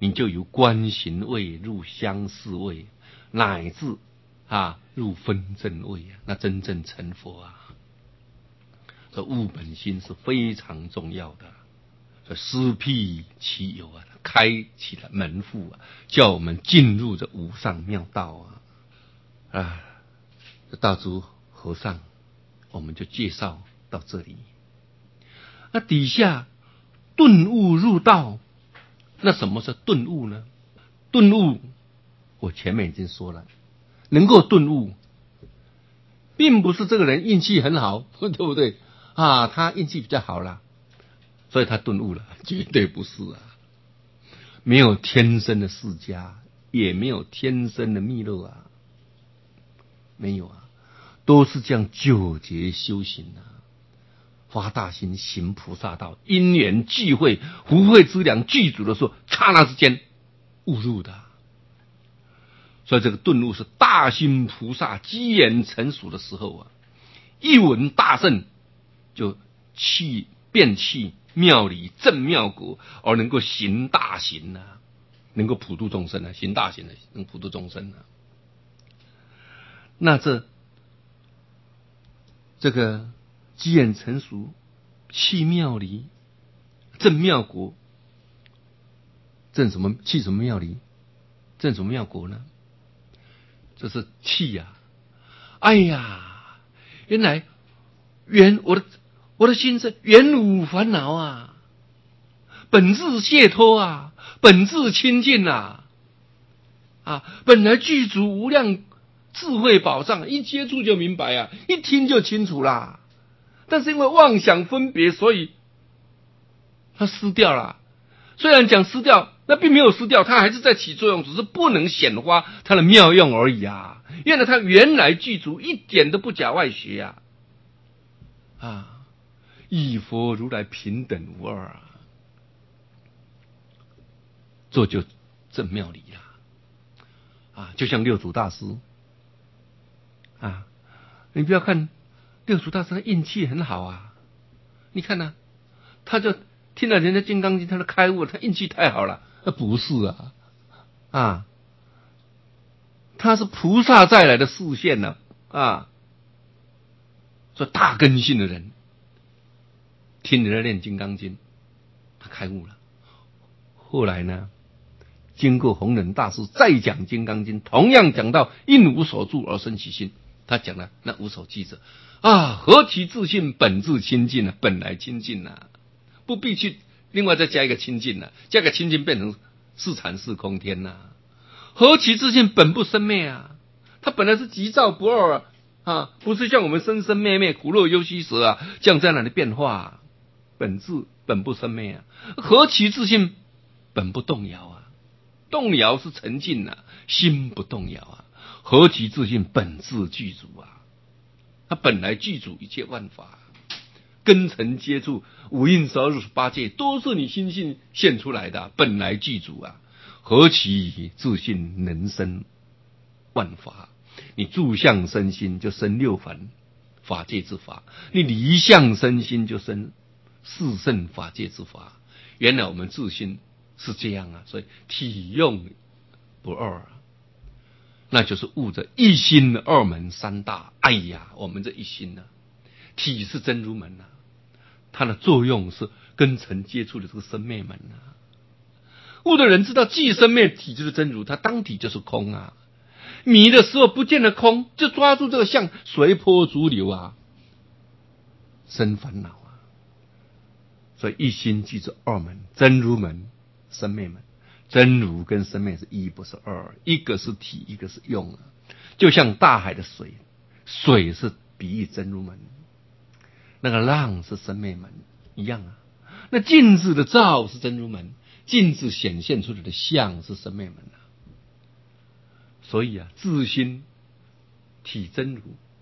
你就由观行位入相似位，乃至入分正位啊，那真正成佛啊。这悟本心是非常重要的。这施辟其有啊，开启了门户啊，叫我们进入这无上妙道啊。这大珠和尚，我们就介绍到这里。那底下顿悟入道，那什么是顿悟呢？顿悟，我前面已经说了，能够顿悟，并不是这个人运气很好，对不对啊？他运气比较好啦，所以他顿悟了，绝对不是啊。没有天生的释迦，也没有天生的弥勒啊，没有啊，都是这样纠结修行啊，发大心行菩萨道，因缘聚会，福慧之良具足的时候，刹那之间悟入的。所以这个顿悟是大心菩萨机缘成熟的时候啊，一闻大圣就变弃妙理正妙果，而能够行大行啊，能够普度众生啊，行大行啊，能普度众生啊。那这个机缘成熟，弃妙理正妙果，正什么？弃什么妙理？正什么妙果呢？这是气啊！哎呀，原来我的心是原无烦恼啊，本自解脱啊，本自清净啊，本来具足无量智慧宝藏，一接触就明白啊，一听就清楚啦。但是因为妄想分别，所以它失掉了。虽然讲失掉，那并没有失掉，它还是在起作用，只是不能显发它的妙用而已啊。因为它原来具足，一点都不假外学亦佛如来平等无二啊，这就正妙理了就像六祖大师你不要看六祖大师他运气很好啊，你看他就听了人家金刚经，他的开悟，他运气太好了。不是他是菩萨再来的示现呢所以大根性的人听人家念金刚经，他开悟了。后来呢，经过弘忍大师再讲金刚经，同样讲到因无所住而生其心，他讲了那无所记者何其自信，本自清净本来清净不必去另外再加一个清净加个清净变成是禅是空天何其自信，本不生灭他本来是极照不二不是像我们生生灭灭苦乐忧喜舍这样在那里变化本不生灭何其自信，本不动摇动摇是沉静心不动摇何其自信，本自具足他本来具足一切万法，根尘接触五蕴12入8界都是你心性现出来的本来具足何其自信，能生万法。你住相生心就生六凡法界之法，你离相生心就生四圣法界之法。原来我们自心是这样所以体用不二那就是悟着一心二门三大。哎呀，我们这一心体是真如门它的作用是跟尘接触的这个生灭门悟的人知道既生灭体就是真如，它当体就是空迷的时候不见了空，就抓住这个相，随波逐流生烦恼所以一心即是二门，真如门生灭门。真如跟生灭是一不是二，一个是体，一个是用就像大海的水，水是比喻真如门，那个浪是生灭门一样那镜子的照是真如门，镜子显现出来的相是生灭门所以自心体真如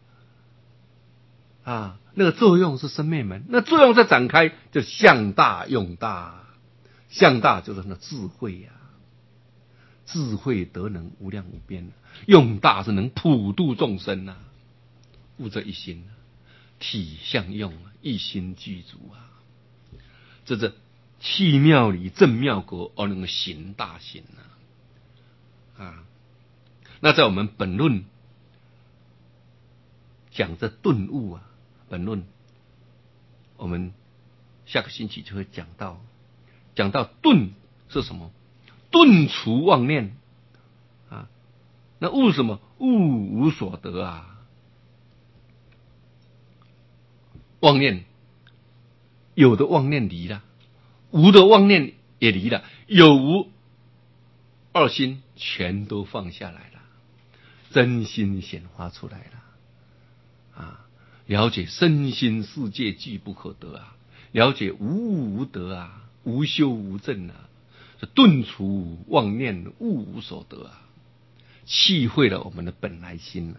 那个作用是生灭门，那作用再展开就相大用大，相大就是那智慧智慧德能无量无边用大是能普度众生悟这一心体相用一心具足这是去庙里正妙国，而能够行大行啊！那在我们本论讲这顿悟啊，本论我们下个星期就会讲到顿是什么？顿除妄念啊！那悟什么？悟无所得啊！妄念有的妄念离了，无的妄念也离了，有无二心全都放下来了，真心显发出来了啊！了解身心世界俱不可得啊！了解无物无得啊，无修无证啊，顿除妄念，悟无所得啊，契会了我们的本来心啊！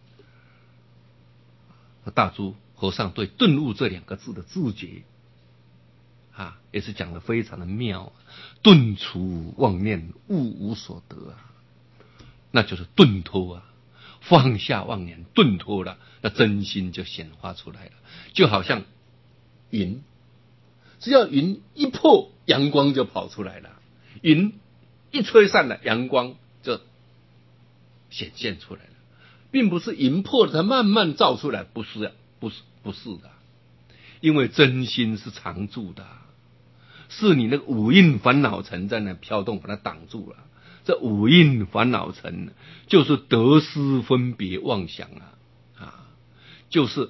大珠和尚对顿悟这两个字的自觉啊，也是讲得非常的妙。顿除妄念，悟无所得啊，那就是顿脱啊，放下妄念，顿脱了，那真心就显发出来了。就好像云，只要云一破，阳光就跑出来了；云一吹散了，阳光就显现出来了。并不是云破了它慢慢照出来，不是的，因为真心是常住的，是你那个五蕴烦恼尘在那飘动，把它挡住了。这五蕴烦恼尘就是得失分别妄想就是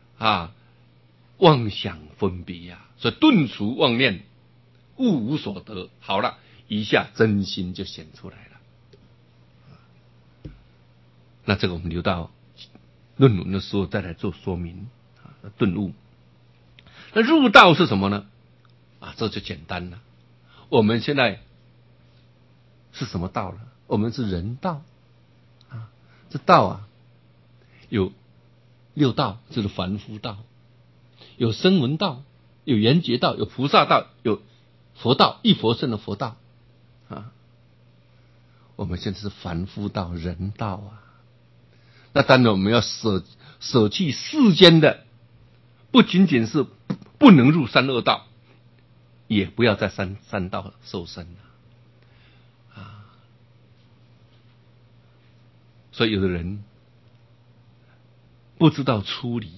妄想分别所以顿除妄念，悟无所得。好了，一下真心就显出来了。那这个我们留到论文的时候再来做说明顿悟。那入道是什么呢？这就简单了。我们现在是什么道了？我们是人道这道有六道，就是凡夫道，有声闻道，有缘觉道，有菩萨道，有佛道，一佛圣的佛道我们现在是凡夫道，人道那当然我们要舍弃世间的，不仅仅是不能入三恶道，也不要在三道受生所以有的人不知道出离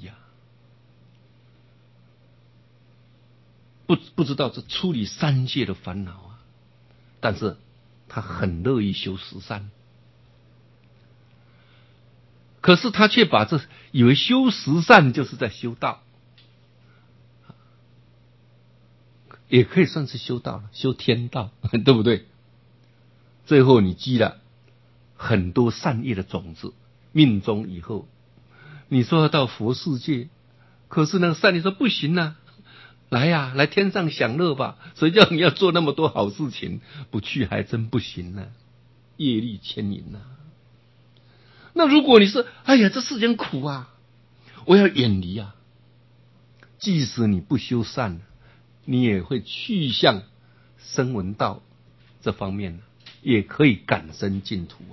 不知道这出离三界的烦恼但是他很乐意修十善。可是他却把这以为修十善就是在修道，也可以算是修道了，修天道，对不对？最后你积了很多善业的种子，命中以后，你说要到佛世界，可是那个善业说不行来天上享乐吧，谁叫你要做那么多好事情，不去还真不行业力牵引那如果你是这世间苦我要远离即使你不修善，你也会去向声闻道这方面也可以感生净土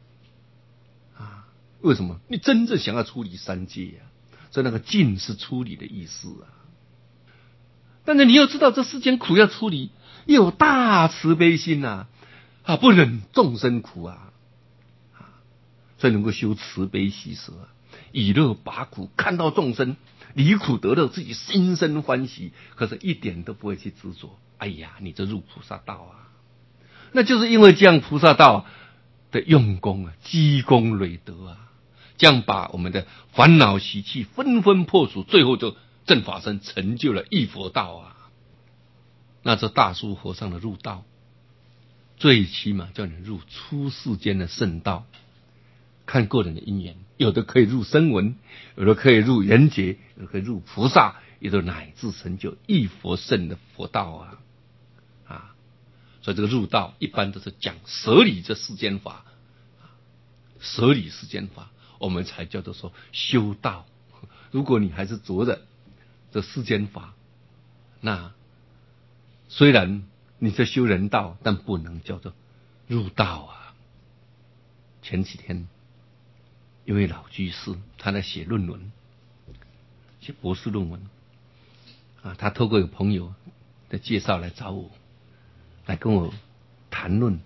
为什么？你真正想要出离三界所以那个净是出离的意思但是你要知道这世间苦要出离，要有大慈悲心不忍众生苦所以能够修慈悲喜舍，以乐拔苦，看到众生离苦得乐，自己心生欢喜，可是一点都不会去执着。你这入菩萨道那就是因为这样菩萨道的用功积功累德这样把我们的烦恼习气纷纷破除，最后就正法身成就了一佛道那这大叔和尚的入道，最起码叫你入出世间的圣道。看个人的因缘，有的可以入声闻，有的可以入缘觉，有的可以入菩萨，有的乃至成就一佛圣的佛道所以这个入道一般都是讲舍理这世间法，舍理世间法，我们才叫做说修道。如果你还是着着这世间法，那虽然你在修人道，但不能叫做入道前几天一位老居士，他在写论文，写博士论文他透过有朋友的介绍来找我，来跟我谈论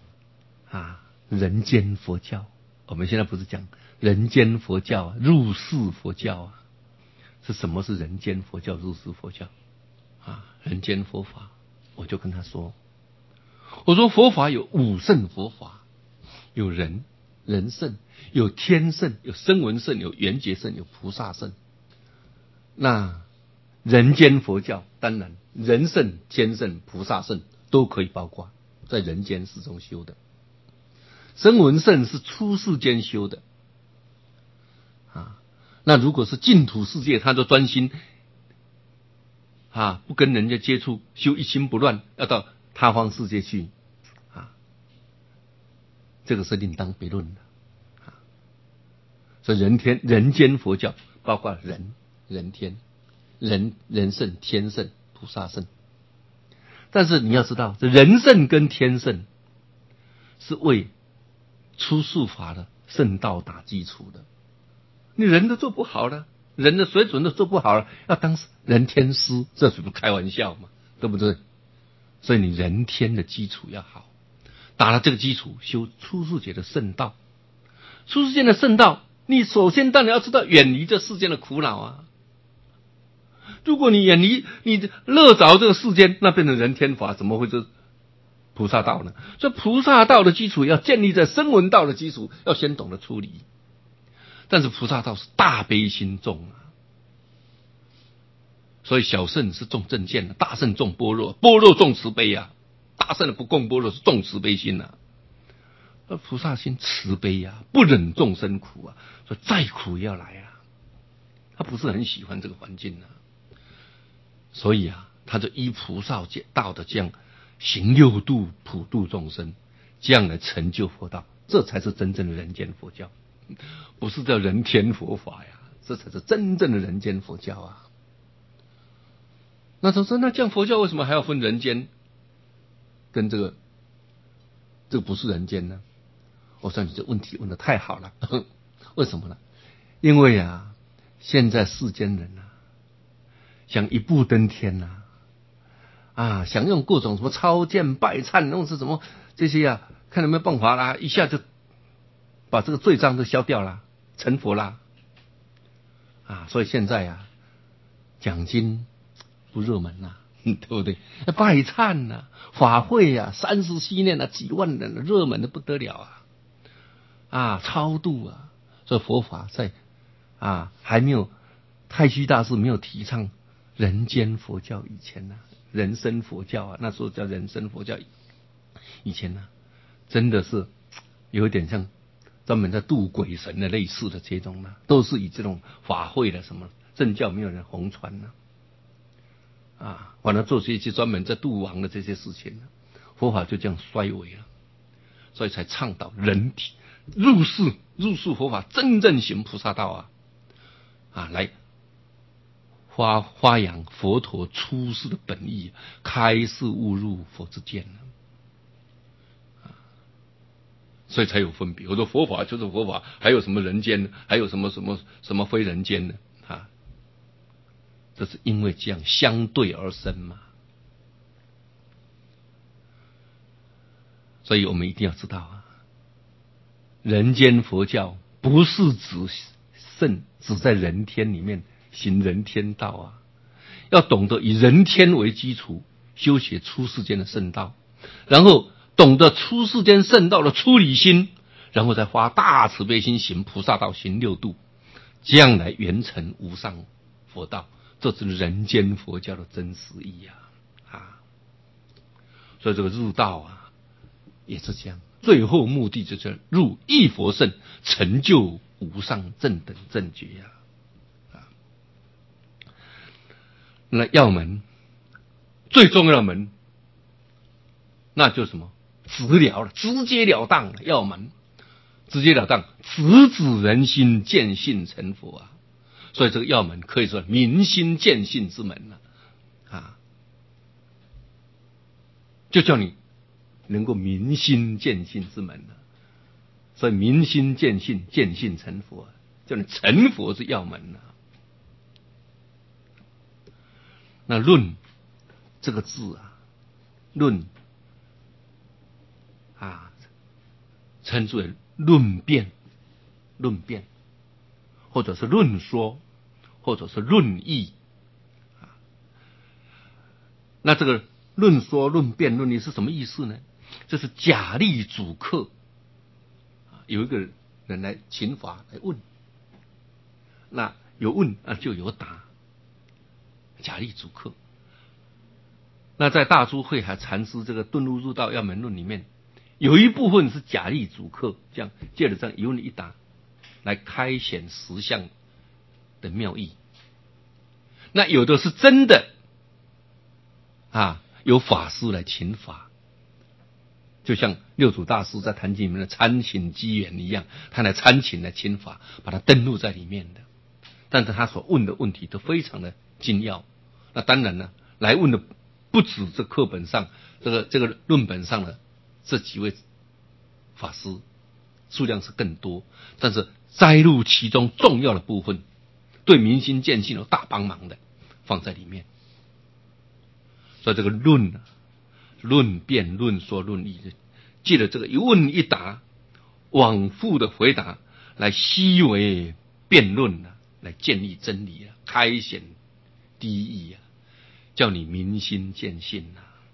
人间佛教。我们现在不是讲人间佛教啊，入世佛教啊？是什么是人间佛教、入世佛教人间佛法，我就跟他说，我说佛法有五圣佛法，有人圣，有天圣，有声闻圣，有缘觉圣，有菩萨圣。那人间佛教当然人圣、天圣、菩萨圣都可以包括在人间世中修的。声闻圣是出世间修的那如果是净土世界，他就专心不跟人家接触，修一心不乱，要到他方世界去这个是另当别论的所以人间佛教包括人天、人圣、天圣、菩萨圣。但是你要知道，这人圣跟天圣是为出世法的圣道打基础的。你人都做不好了，人的水准都做不好了，要当人天师，这是不开玩笑嘛？对不对？所以你人天的基础要好，打了这个基础，修出世界的圣道。出世间的圣道，你首先当然要知道远离这世间的苦恼啊。如果你远离，你乐着这个世间，那变成人天法，怎么会是菩萨道呢？所以菩萨道的基础要建立在声闻道的基础，要先懂得出离。但是菩萨道是大悲心重所以小圣是重正见大圣重般若，般若重慈悲大圣的不共般若是重慈悲心菩萨心慈悲不忍众生苦所以再苦也要来他不是很喜欢这个环境所以他就依菩萨道的这样行六度普度众生，这样来成就佛道，这才是真正的人间佛教，不是叫人天佛法这才是真正的人间佛教那他说，那这样佛教为什么还要分人间跟这个不是人间呢？我说你这问题问得太好了为什么呢？因为现在世间人想一步登天想用各种什么超荐拜忏，弄是什么这些看有没有办法一下就把这个罪障都消掉了，成佛啦所以现在讲经不热门对不对？拜忏法会37年几万人热门的不得了超度所以佛法在还没有太虚大师没有提倡人间佛教以前人生佛教那时候叫人生佛教以前真的是有一点像专门在度鬼神的类似的这种都是以这种法会的什么正教没有人弘传反正做这些专门在度亡的这些事情佛法就这样衰微了，所以才倡导人体入世佛法，真正行菩萨道来发扬佛陀出世的本意，开示悟入佛之见所以才有分别。我说佛法就是佛法，还有什么人间呢？还有什么非人间呢？这是因为这样相对而生嘛。所以我们一定要知道人间佛教不是只在人天里面行人天道要懂得以人天为基础修学出世间的圣道，然后懂得出世间圣道的出离心，然后再发大慈悲心行菩萨道，行六度，这样来圆成无上佛道，这是人间佛教的真实意所以这个入道也是这样，最后目的就是入一佛圣，成就无上正等正觉那要门最重要的门，那就是什么？直了，直截了当的要门，直截了当，直指人心，见性成佛所以这个要门可以说明心见性之门就叫你能够明心见性之门所以明心见性，见性成佛，叫你成佛是要门那论这个字啊，论啊，称之为论辩，或者是论说，或者是论议。那这个论说、论辩、论议是什么意思呢？就是假立主客，有一个人来请法来问，那有问啊就有答，假立主客。那在大珠慧海禅师这个顿悟入道要门论里面，有一部分是假立主客，这样借着这样一问一答来开显实相的妙义。那有的是真的有法师来请法，就像六祖大师在坛经里面的参请机缘一样，他来参请来请法，把它登录在里面的。但是他所问的问题都非常的精要。那当然呢，来问的不止这课本上这个论本上的这几位法师，数量是更多，但是摘录其中重要的部分，对明心见性有大帮忙的，放在里面。所以这个论辩、论说、论议，借着这个一问一答、往复的回答，来悉为辩论来建立真理开显第一义叫你明心见性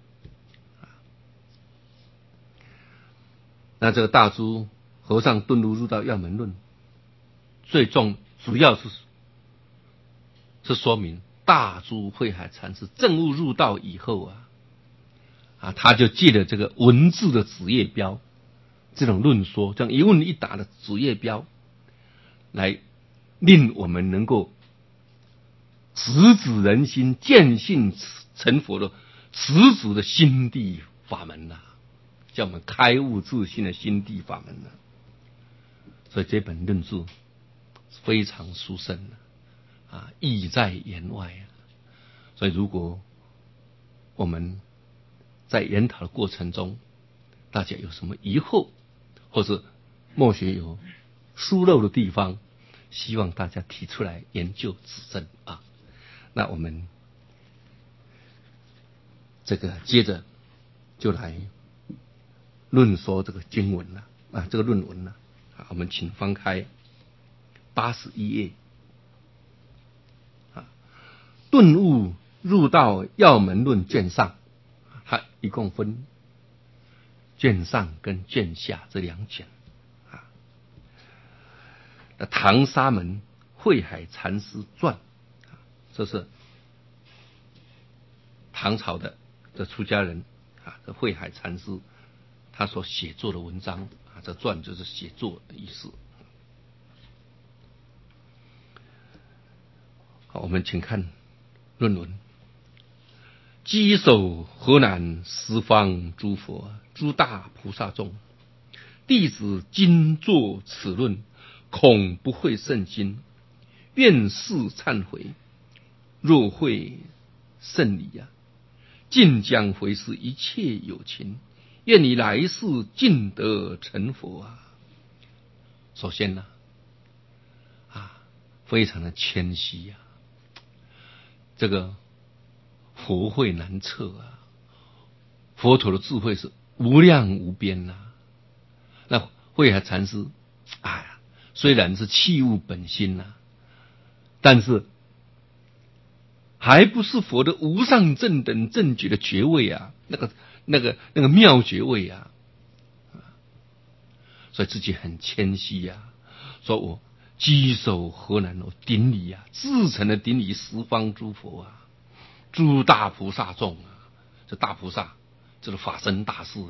那这个大珠和尚顿悟入道要门论，主要是说明大珠慧海禅师证悟入道以后他就借了这个文字的子业标，这种论说，这样一问一答的子业标，来令我们能够直指人心、见性成佛的直指的心地法门叫我们开悟自信的心地法门所以这本论著非常殊胜意在言外所以如果我们在研讨的过程中，大家有什么疑惑，或是默学有疏漏的地方，希望大家提出来研究指正那我们这个接着就来论说这个经文这个论文我们请翻开81页顿悟入道要门论卷上，它一共分卷上跟卷下这两卷唐沙门慧海禅师传，这是唐朝的这出家人这慧海禅师他所写作的文章这传就是写作的意思。好，我们请看论文。稽首河南十方诸佛诸大菩萨众，弟子今作此论，恐不会甚心，愿示忏悔。若会甚理尽将回视一切有情，愿你来世尽得成佛首先非常的谦虚这个佛慧难测佛陀的智慧是无量无边那慧海禅师虽然是弃悟本心但是还不是佛的无上正等正觉的觉位那个妙觉位所以自己很谦虚说我稽首河南我顶礼至诚的顶礼十方诸佛诸大菩萨众这大菩萨这是法身大士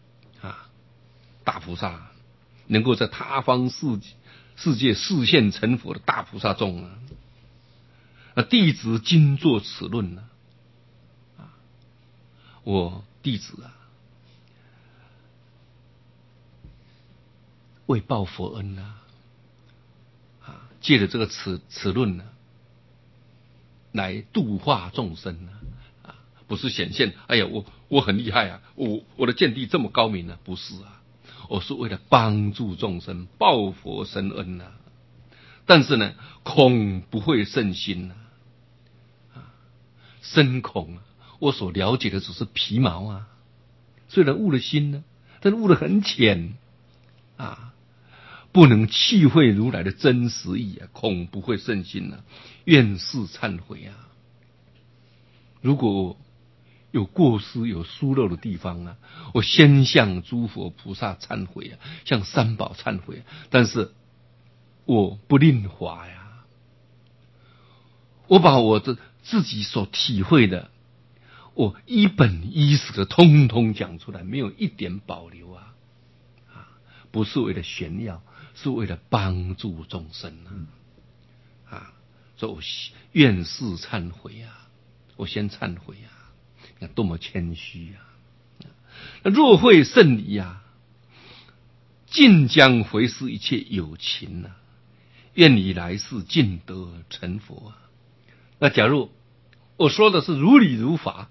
大菩萨能够在他方世界示现成佛的大菩萨众弟子今作此论我弟子为报佛恩借着这个此论来度化众生不是显现哎呀我很厉害我的见地这么高明不是我是为了帮助众生报佛生恩但是呢恐不会甚心深恐我所了解的只是皮毛啊，虽然悟了心呢，但悟得很浅啊，不能契会如来的真实意啊，恐不会圣心啊，愿是忏悔啊。如果有过失有疏漏的地方啊，我先向诸佛菩萨忏悔啊，向三宝忏悔啊，但是我不吝华呀，我把我的自己所体会的，我一本一史的通通讲出来，没有一点保留啊！不是为了炫耀，是为了帮助众生所以我愿是忏悔啊，我先忏悔啊，那多么谦虚啊！那若会圣理啊，尽将回施一切有情啊，愿你来世尽得成佛啊！那假如我说的是如理如法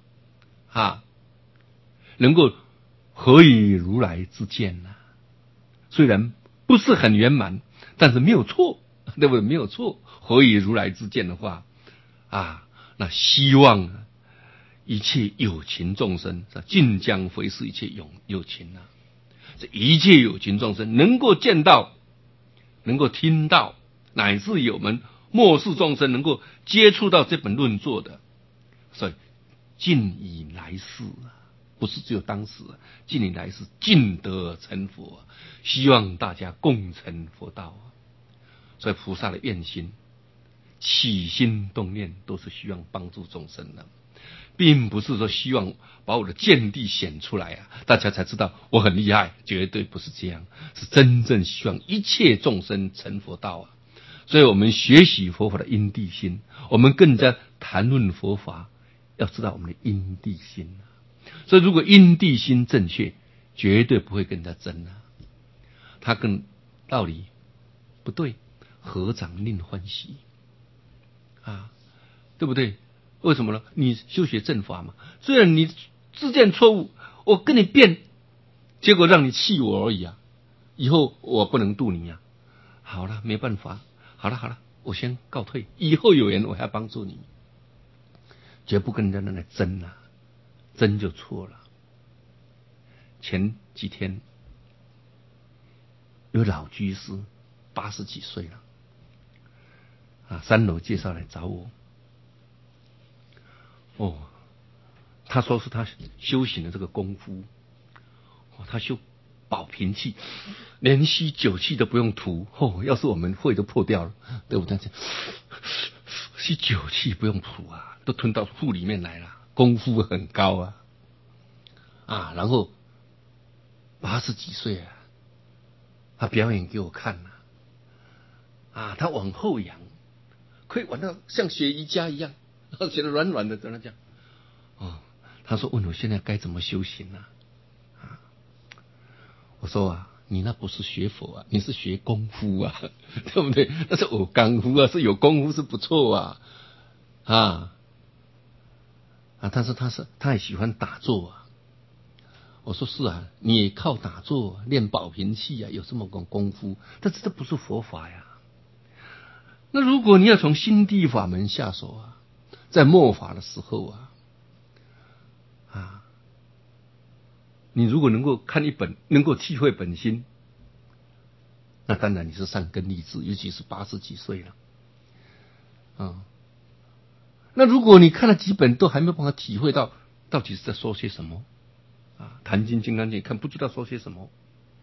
能够合以如来之见呢？虽然不是很圆满，但是没有错，对不对？没有错，合以如来之见的话那希望一切有情众生尽将回施一切有情啊，这一切有情众生能够见到，能够听到，乃至有们末世众生能够接触到这本论作的，所以尽以来世不是只有当时尽以来世尽得成佛希望大家共成佛道所以菩萨的愿心起心动念都是希望帮助众生的，并不是说希望把我的见地显出来大家才知道我很厉害，绝对不是这样，是真正希望一切众生成佛道所以我们学习佛法的因地心，我们更加谈论佛法，要知道我们的因地心所以如果因地心正确，绝对不会跟人家争他跟道理不对，合掌令欢喜对不对？为什么呢？你修学正法嘛，虽然你自见错误，我跟你辩，结果让你气我而已以后我不能度你好了，没办法，好了，我先告退，以后有缘我还要帮助你，绝不跟人家来争争就错了。前几天有老居士80几岁了3楼介绍来找我他说是他修行的这个功夫他修保平气，连吸酒气都不用吐要是我们肺都破掉了，对不对？吸酒气不用吐都吞到腹里面来了，功夫很高然后80几岁他表演给我看他往后仰，可以玩到像学瑜伽一样，学得软软的，在那讲他说问我现在该怎么修行我说你那不是学佛你是学功夫对不对？那是有功夫是有功夫是不错但是他也喜欢打坐我说是你也靠打坐练保平气有这么个功夫，但是这不是佛法那如果你要从心地法门下手在末法的时候你如果能够看一本，能够体会本心，那当然你是善根立志，尤其是80几岁了那如果你看了几本都还没有办法体会到到底是在说些什么坛经金刚经看不知道说些什么，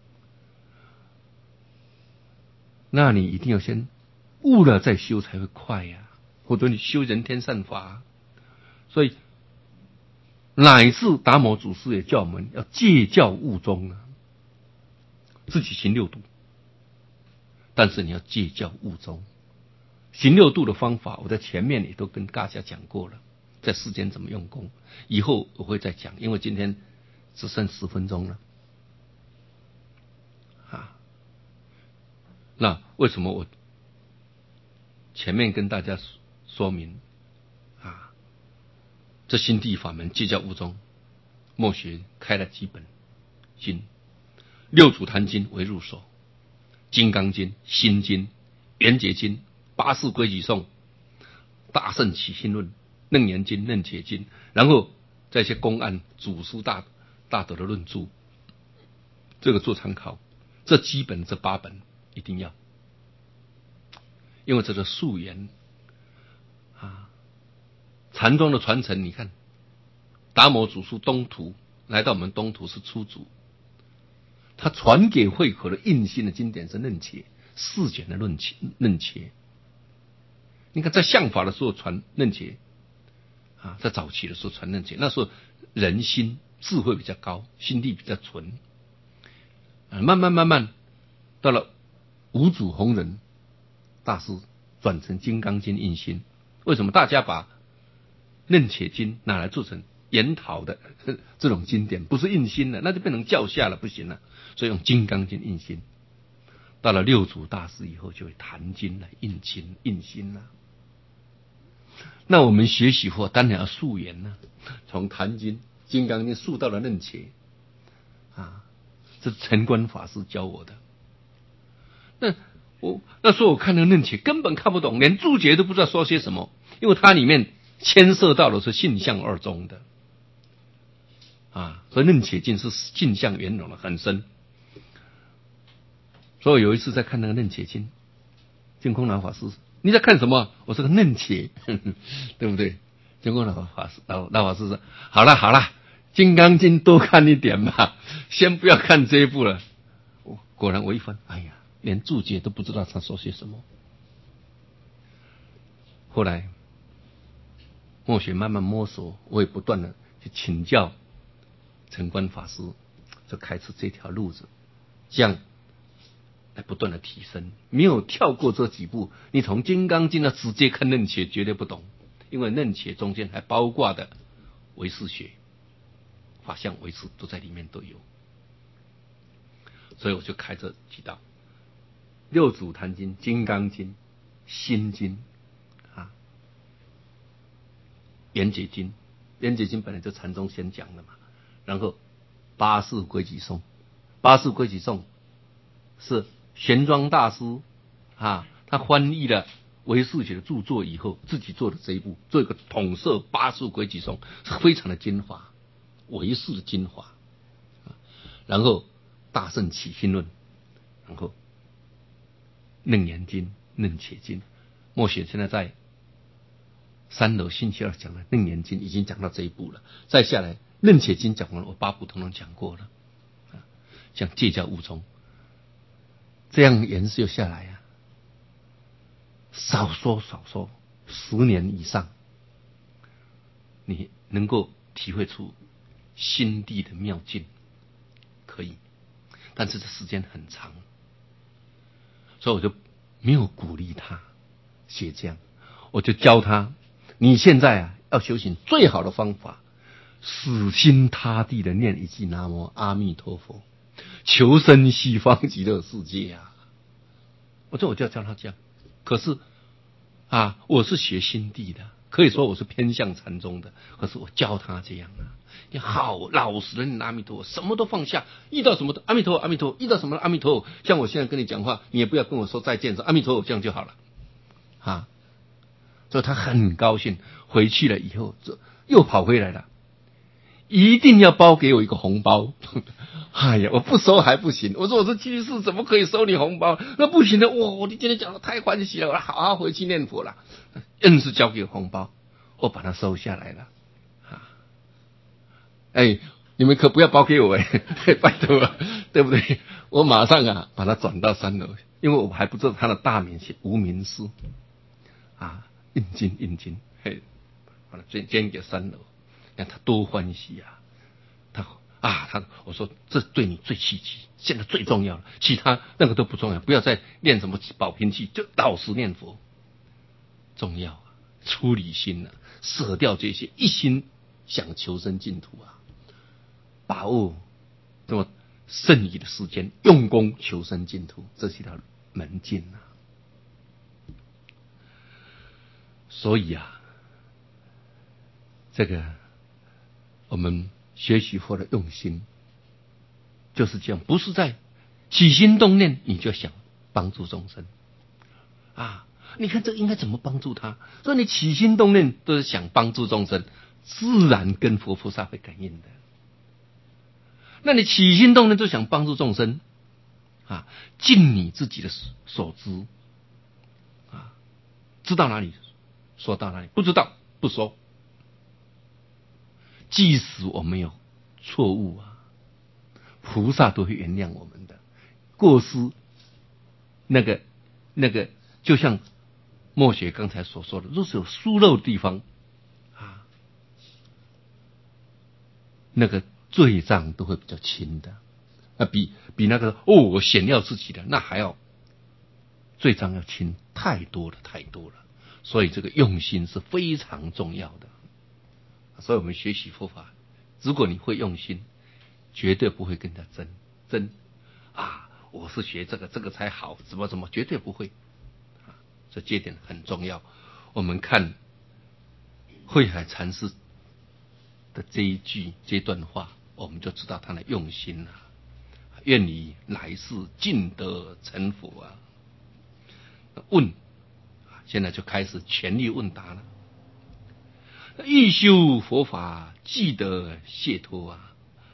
那你一定要先悟了再修才会快或者你修人天善法所以乃至达摩祖师也叫我们要戒教悟宗自己行6度，但是你要戒教悟宗。行6度的方法我在前面也都跟大家讲过了，在世间怎么用功，以后我会再讲，因为今天只剩10分钟了那为什么我前面跟大家说明这心地法门戒教悟宗，末学开了几本经，六祖坛经为入手，金刚经、心经、圆觉经、八识规矩颂、大圣起心论、楞严经、楞伽经，然后在一些公案、祖师大德的论著，这个做参考。这基本这8本一定要，因为这个溯源啊，禅宗的传承，你看达摩祖师东土来到我们东土是初祖，他传给慧可的印心的经典是楞伽，四简的楞伽。你看在相法的时候传楞伽啊，在早期的时候传楞伽，那时候人心智慧比较高，心地比较纯。慢慢到了五祖弘忍大师转成金刚经印心。为什么大家把楞伽经拿来做成研讨的这种经典，不是印心了，那就变成教下了，不行了，所以用金刚经印心。到了六祖大师以后，就会坛经来印心了。那我们学习佛当然要溯源呢，从坛经、金刚经溯到了楞伽啊。这是陈观法师教我的。那时候我看那个楞伽根本看不懂，连注解都不知道说些什么，因为它里面牵涉到的是性相二宗的啊，所以楞伽经是性相圆融的很深。所以有一次在看那个楞伽经，净空老法师，你在看什么？我说个楞伽，对不对？净空老法师说，好了。金刚经多看一点吧，先不要看这一部了。果然我一翻，哎呀，连注解都不知道他说些什么。后来默学慢慢摸索，我也不断的去请教陈观法师，就开出这条路子，这样来不断的提升。没有跳过这几步，你从金刚经直接看楞伽绝对不懂，因为楞伽中间还包括的唯识学。法相唯识都在里面都有，所以我就开这几道：六祖坛经、金刚经、心经啊、圆觉经。圆觉经本来就禅宗先讲的嘛，然后八识规矩颂。八识规矩颂是玄奘大师啊，他翻译了唯识学的著作以后，自己做的这一部，做一个统摄八识规矩颂，是非常的精华。唯识的精华，然后大圣起心论，然后楞严经、楞伽经。默写现在在3楼星期二讲的楞严经已经讲到这一步了，再下来楞伽经讲完了，我8部统统讲过了。像戒教悟宗这样延续下来啊，少说10年以上，你能够体会出心地的妙境，可以，但是这时间很长，所以我就没有鼓励他写这样，我就教他，你现在要修行最好的方法，死心塌地的念一句南无阿弥陀佛，求生西方极乐世界啊！我就要教他这样。可是我是学心地的，可以说我是偏向禅宗的，可是我教他这样你好老实的念阿弥陀佛，什么都放下，遇到什么阿弥陀佛阿弥陀佛，遇到什么阿弥陀佛。像我现在跟你讲话，你也不要跟我说再见，说阿弥陀佛，这样就好了所以他很高兴，回去了以后又跑回来了，一定要包给我一个红包。哎呀，我不收还不行，我说我是居士，怎么可以收你红包？那不行的，你今天讲的太欢喜了，我好好回去念佛了。硬是交给我红包，我把它收下来了。你们可不要包给我拜托了，对不对？我马上把它转到3楼，因为我还不知道他的大名是无名师印经，把它捐给3楼，让他多欢喜我说这对你最契机，现在最重要了，其他那个都不重要，不要再念什么保平气，就老实念佛重要出离心舍掉这些，一心想求生净土把握这么剩余的时间，用功求生净土，这是一条门径所以这个我们学习佛的用心就是这样，不是在起心动念你就想帮助众生你看这应该怎么帮助他？所以你起心动念都是想帮助众生， 自然跟佛菩萨会感应的。那你起心动念就想帮助众生啊，尽你自己的所知啊，知道哪里说到哪里，不知道不说。即使我们有错误啊，菩萨都会原谅我们的过失。那个，就像墨学刚才所说的，若是有疏漏的地方啊，那个罪障都会比较轻的。比那个我显耀自己的那还要罪障要轻太多了，太多了。所以这个用心是非常重要的。所以我们学习佛法，如果你会用心，绝对不会跟他争啊！我是学这个才好，怎么，绝对不会。这点很重要。我们看慧海禅师的这段话，我们就知道他的用心了。愿你来世尽得成佛啊！问，现在就开始全力问答了。欲修佛法，即得解脱啊！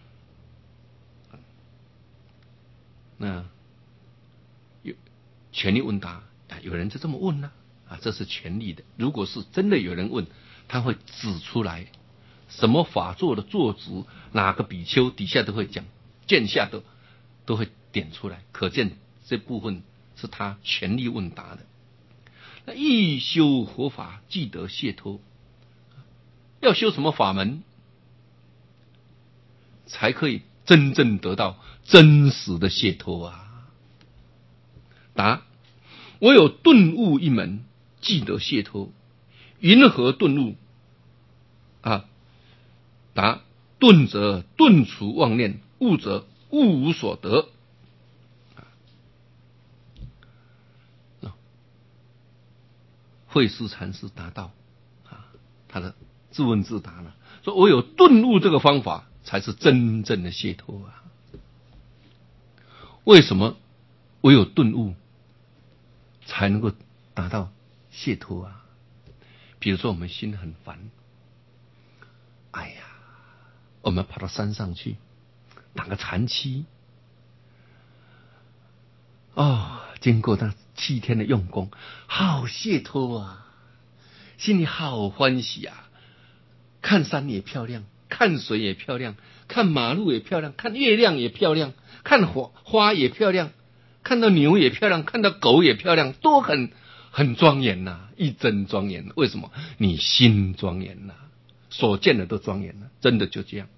那有权力问答，有人就这么问呢这是权力的。如果是真的有人问，他会指出来什么法座的坐姿，哪个比丘底下都会讲，剑下都会点出来，可见这部分是他权力问答的。那欲修佛法，即得解脱。要修什么法门，才可以真正得到真实的解脱啊？答：我有顿悟一门，即得解脱。云何顿悟啊？答：顿则顿除妄念，悟则悟无所得。慧思禅师答道他的自问自答了，说我有顿悟这个方法，才是真正的解脱啊！为什么我有顿悟才能够达到解脱啊？比如说我们心很烦，哎呀，我们跑到山上去打个禅期经过那7天的用功，好解脱啊，心里好欢喜啊！看山也漂亮，看水也漂亮，看马路也漂亮，看月亮也漂亮，看花也漂亮，看到牛也漂亮，看到狗也漂亮，都很庄严呐，一真庄严。为什么？你心庄严呐，所见的都庄严了，真的就这样。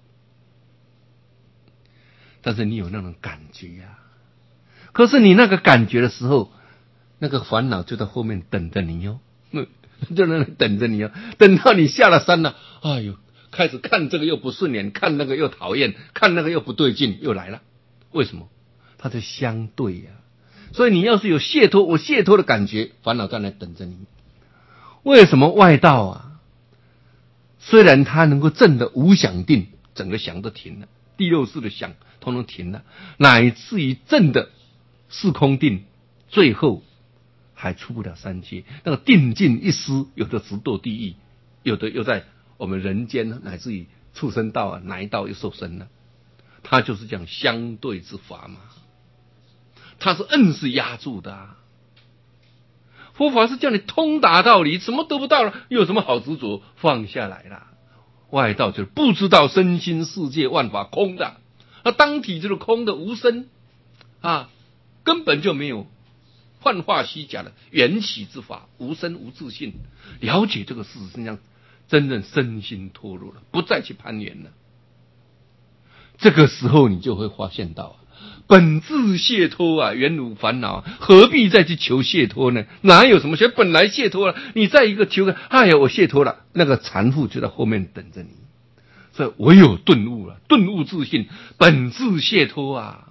但是你有那种感觉呀，可是你那个感觉的时候，那个烦恼就在后面等着你哟。就在那等着你哦，等到你下了山了，哎呦，开始看这个又不顺眼，看那个又讨厌，看那个又不对劲，又来了。为什么？它是相对呀。所以你要是有解脱，我解脱的感觉，烦恼在那等着你。为什么外道虽然他能够证得无想定，整个想都停了，第6识的想通通停了，乃至于证的四空定，最后还出不了3界，那个定境一失，有的直堕地狱，有的又在我们人间乃至于畜生道哪一道又受生了。他就是讲相对之法嘛，他是硬是压住的佛法是叫你通达道理，什么得不到了，又有什么好执着？放下来了。外道就是不知道身心世界万法空的，当体就是空的，无生根本就没有幻化虚假的缘起之法，无生无自性。了解这个事实上，真正身心脱落了，不再去攀缘了。这个时候你就会发现到本自解脱原无烦恼何必再去求解脱呢？哪有什么学本来解脱了，你再一个求个哎呀我解脱了，那个残父就在后面等着你。所以我有顿悟了，顿悟自性，本自解脱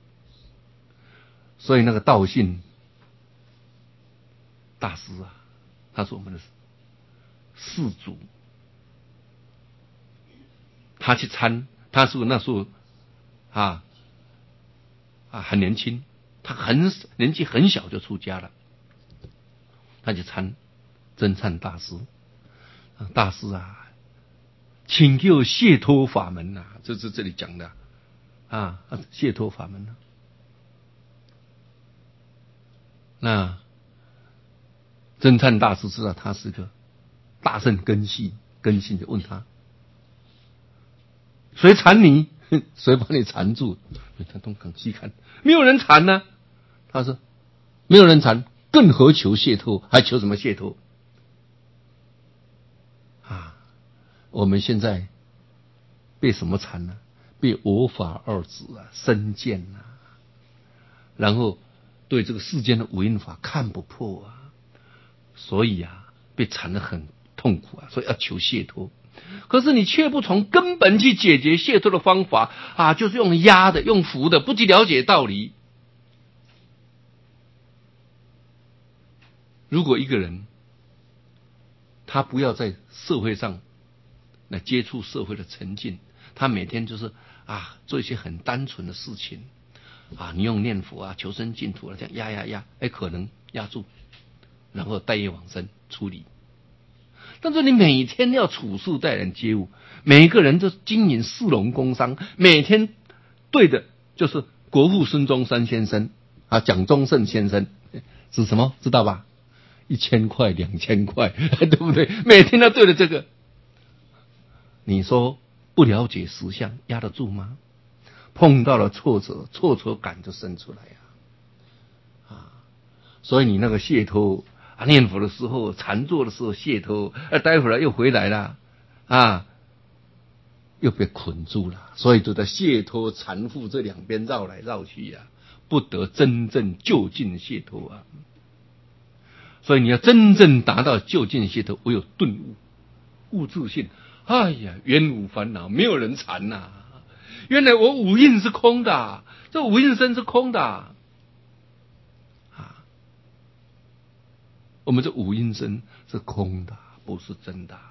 所以那个道信大师他是我们的世祖，他去参，他是那时候很年轻，他年纪很小就出家了，他去参真忏大师，大师请给我解脱法门呐、这是这里讲的解脱法门啊。那侦探大师知道他是个大圣根性就问他：谁缠你？谁把你缠住？他东看西看，没有人缠呢、他说：没有人缠，更何求解脱？还求什么解脱？我们现在被什么缠呢？被我法二执身见然后对这个世间的五蕴法看不破所以被缠得很痛苦所以要求解脱。可是你却不从根本去解决解脱的方法就是用压的，用扶的，不去了解道理。如果一个人他不要在社会上来接触社会的沉静，他每天就是做一些很单纯的事情你用念佛求生净土这样压可能压住，然后待业往生处理。但是你每天要处事待人接物，每一个人都经营市农工商，每天对的就是国父孙中山先生蒋中正先生是什么知道吧？1000块2000块对不对？每天都对着这个，你说不了解实相压得住吗？碰到了挫折感就生出来所以你那个解脱念佛的时候禅坐的时候解脱待会儿又回来了又被捆住了，所以就在解脱禅缚这两边绕来绕去不得真正究竟解脱所以你要真正达到究竟解脱，唯有顿悟自性。原无烦恼，没有人缠原来我五蕴是空的，这五蕴身是空的我们这五蕴身是空的，不是真的。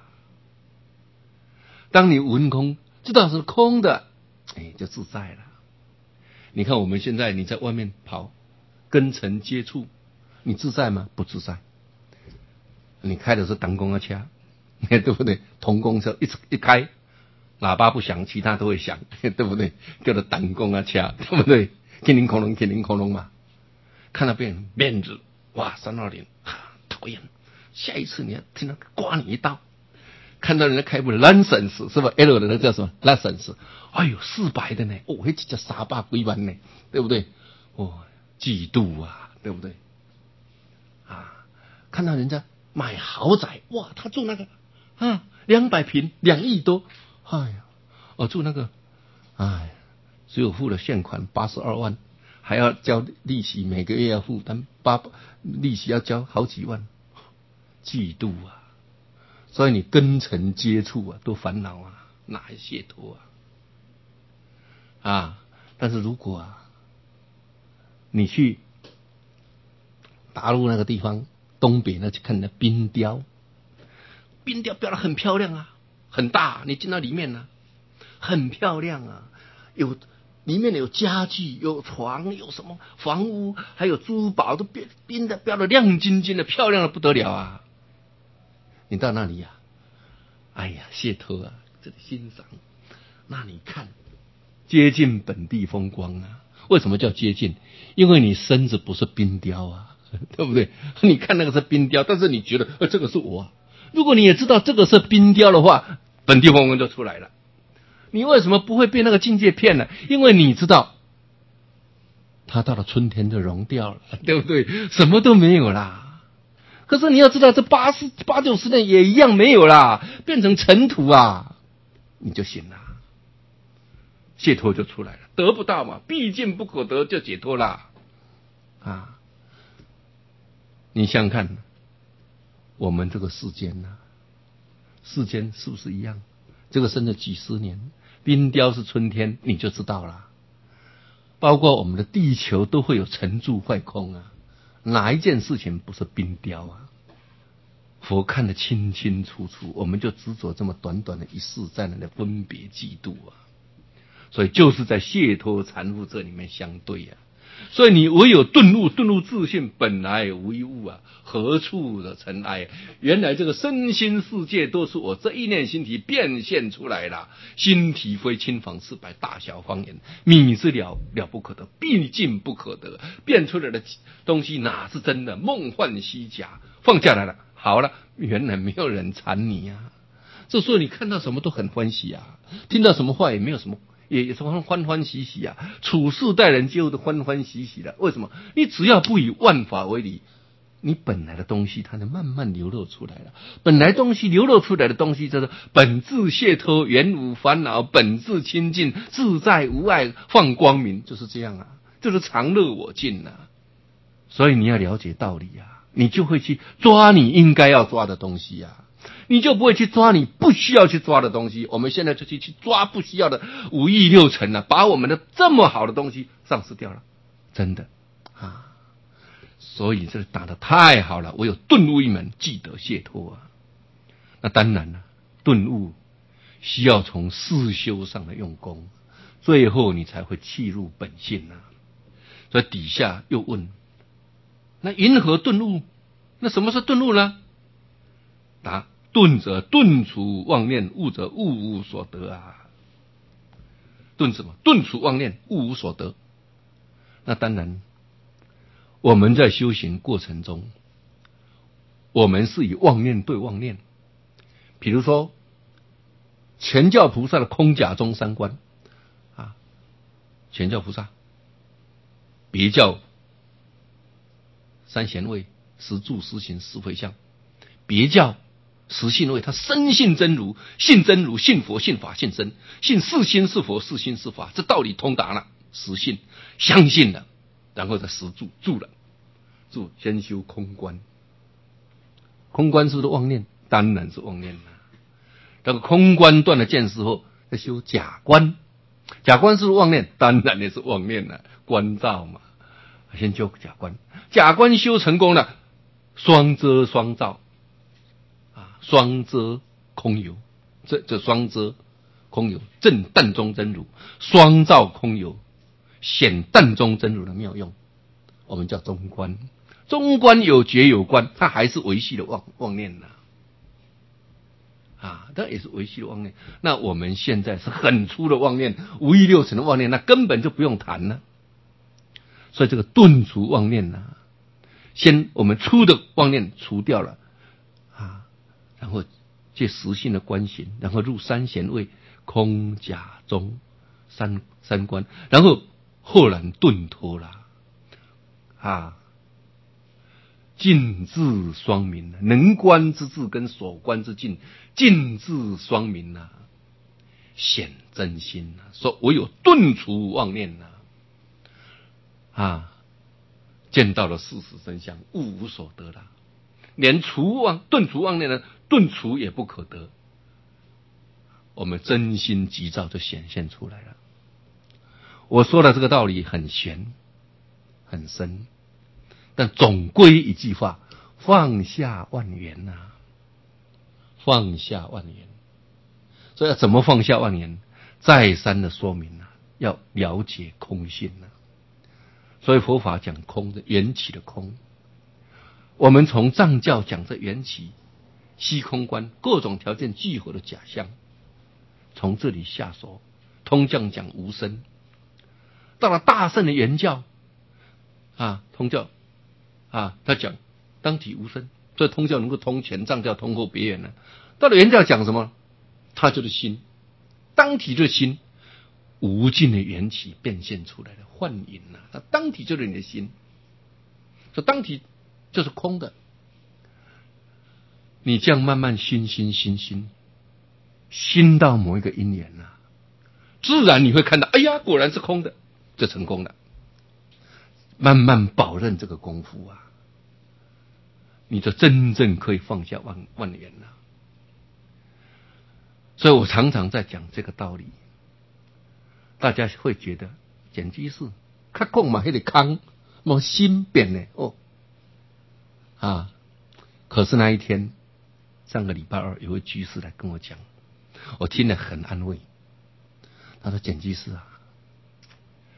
当你闻空知道是空的就自在了。你看我们现在你在外面跑跟尘接触，你自在吗？不自在。你开的是当公车对不对？同公车一开喇叭不响，其他都会响对不对？叫做当公车对不对？叮铃哐隆嘛。看到别人面子320讨厌，下一次你要听他刮你一刀。看到人家开部兰森斯是吧 ？L 的那叫什么兰森斯？400的呢，那叫300几万呢，对不对？嫉妒对不对？看到人家买豪宅，他住那个200平2亿多，住那个只有付了现款82万，还要交利息，每个月要负担利息要交好几万，嫉妒所以你跟尘接触都烦恼哪还解脱但是如果你去大陆那个地方东北去看那冰雕雕得很漂亮很大，你进到里面很漂亮里面有家具，有床，有什么房屋，还有珠宝，都冰的标的亮晶晶的，漂亮的不得了你到那里解脱这里欣赏。那你看接近本地风光为什么叫接近？因为你身子不是冰雕对不对？你看那个是冰雕，但是你觉得这个是我如果你也知道这个是冰雕的话，本地风光就出来了。你为什么不会被那个境界骗呢？因为你知道它到了春天就融掉了，对不对？什么都没有啦。可是你要知道这80-90年也一样没有啦，变成尘土你就醒了，解脱就出来了。得不到嘛，毕竟不可得，就解脱啦你想想看我们这个世间世间是不是一样？这个甚至几十年，冰雕是春天你就知道了。包括我们的地球都会有成住坏空哪一件事情不是冰雕佛看得清清楚楚，我们就执着这么短短的一世，在那里分别嫉妒所以就是在解脱禅缚这里面相对所以你唯有顿悟，顿悟自性本来无一物啊，何处的尘埃？原来这个身心世界都是我这一念心体变现出来的。心体非千方四百大小方圆，秘密之了不可得，毕竟不可得。变出来的东西哪是真的？梦幻虚假。放下来了，好了，原来没有人缠你啊。这时候你看到什么都很欢喜啊，听到什么话也没有什么。也是欢欢喜喜啊，处事待人接物都欢欢喜喜的。为什么？你只要不以万法为理，你本来的东西它能慢慢流露出来了。本来东西流露出来的东西，就是本自解脱，原无烦恼；本自清净，自在无碍，放光明，就是这样啊，就是常乐我净啊。所以你要了解道理啊，你就会去抓你应该要抓的东西啊。你就不会去抓你不需要去抓的东西。我们现在就去抓不需要的五欲六尘了，把我们的这么好的东西丧失掉了，真的啊！所以这打得太好了，唯有顿悟一门，即得解脱啊！那当然了，顿悟需要从事修上的用功，最后你才会契入本性啊。所以底下又问：那云何顿悟？那什么是顿悟呢？答：顿则顿除妄念，悟则悟无所得啊。顿什么？顿除妄念，悟无所得。那当然，我们在修行过程中，我们是以妄念对妄念。比如说，全教菩萨的空假中三观啊，全教菩萨，别教三贤位、十住、十行、十回向，别教实信位，他深信真如，信真如，信佛，信法，信僧，信是心是佛，是心是法，这道理通达了，实信，相信了，然后再实住，住了，住先修空观。空观是不是妄念？当然是妄念了。这个空观断了见识后，再修假观，假观是不是妄念？当然也是妄念了，观照嘛，先修假观，假观修成功了，双遮双照。双遮空有，这双遮空有，正淡中真如；双照空有，显淡中真如的妙用。我们叫中观，中观有觉有观，它还是维系的妄念呐。它也是维系的妄念。那我们现在是很粗的妄念，五欲六尘的妄念，那根本就不用谈了。所以这个顿除妄念呐，先我们粗的妄念除掉了然后借实性的观行，然后入三贤位，空假中三观，然后豁然顿脱了尽智双明，能观之智跟所观之境，尽智双明显真心说唯有顿除妄念见到了事实真相，悟无所得了。连顿除妄念呢，顿除也不可得。我们真心急躁就显现出来了。我说的这个道理很玄很深，但总归一句话：放下万缘放下万缘。所以要怎么放下万缘？再三的说明要了解空性所以佛法讲空的缘起的空。我们从藏教讲这缘起、虚空观各种条件聚合的假象，从这里下手。通教讲无生，到了大乘的原教通教他讲当体无生，所以通教能够通前，藏教通后别圆到了原教讲什么？它就是心，当体就是心，无尽的缘起变现出来的幻影它当体就是你的心，所以当体就是空的。你这样慢慢心到某一个因缘自然你会看到，哎呀，果然是空的，就成功了。慢慢保认这个功夫你就真正可以放下万缘了。所以我常常在讲这个道理，大家会觉得简居士他讲嘛，那个空没心变呢可是那一天上个礼拜二，有位居士来跟我讲，我听了很安慰。他说：简居士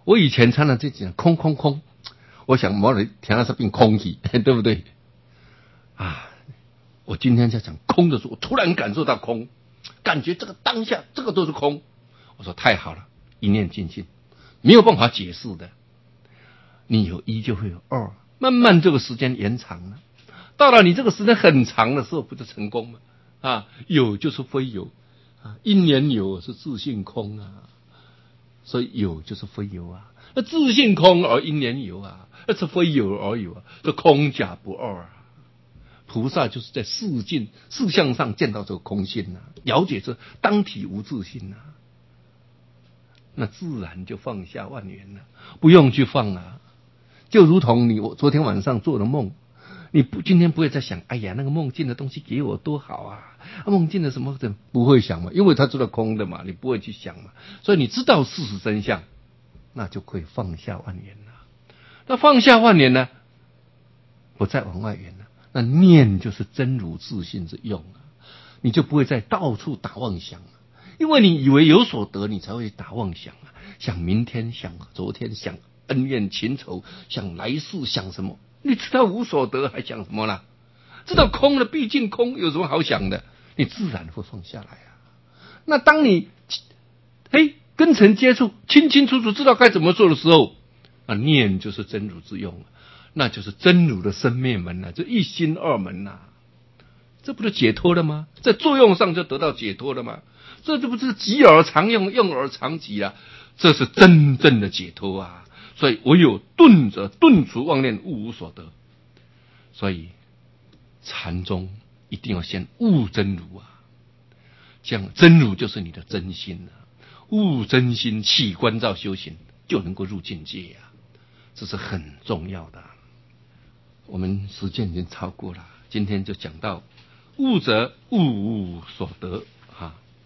我以前常常就讲空空空，我想某人听到是变空气，对不对？啊，我今天在讲空的时候，我突然感受到空，感觉这个当下这个都是空。我说太好了，一念尽性，没有办法解释的。你有一就会有二，慢慢这个时间延长了，到了你这个时间很长的时候，不就成功吗？啊，有就是非有啊，因缘有是自性空啊，所以有就是非有啊。那自性空而因缘有啊，那是非有而有啊，这空假不二啊。菩萨就是在事相上见到这个空性啊，了解这当体无自性啊，那自然就放下万缘了，不用去放啊。就如同我昨天晚上做的梦，今天不会再想，哎呀，那个梦境的东西给我多好啊，梦境的什么的不会想嘛，因为它知道空的嘛，你不会去想嘛，所以你知道事实真相，那就可以放下万缘了。那放下万缘呢，不再往外缘了，那念就是真如自性之用啊，你就不会再到处打妄想了，因为你以为有所得，你才会打妄想啊，想明天，想昨天，想恩怨情仇，想来世，想什么？你知道无所得，还想什么啦？知道空了，毕竟空，有什么好想的？你自然会放下来啊。那当你跟尘接触，清清楚楚知道该怎么做的时候，啊，念就是真如之用，那就是真如的生灭门啊，这一心二门啊，这不是解脱了吗？在作用上就得到解脱了吗？这不是急而常用，用而常急啊，这是真正的解脱啊。所以唯有顿者顿除妄念，悟无所得。所以禅宗一定要先悟真如啊，这样真如就是你的真心啊，悟真心起观照修行，就能够入境界啊，这是很重要的。我们时间已经超过了，今天就讲到悟者悟无所得。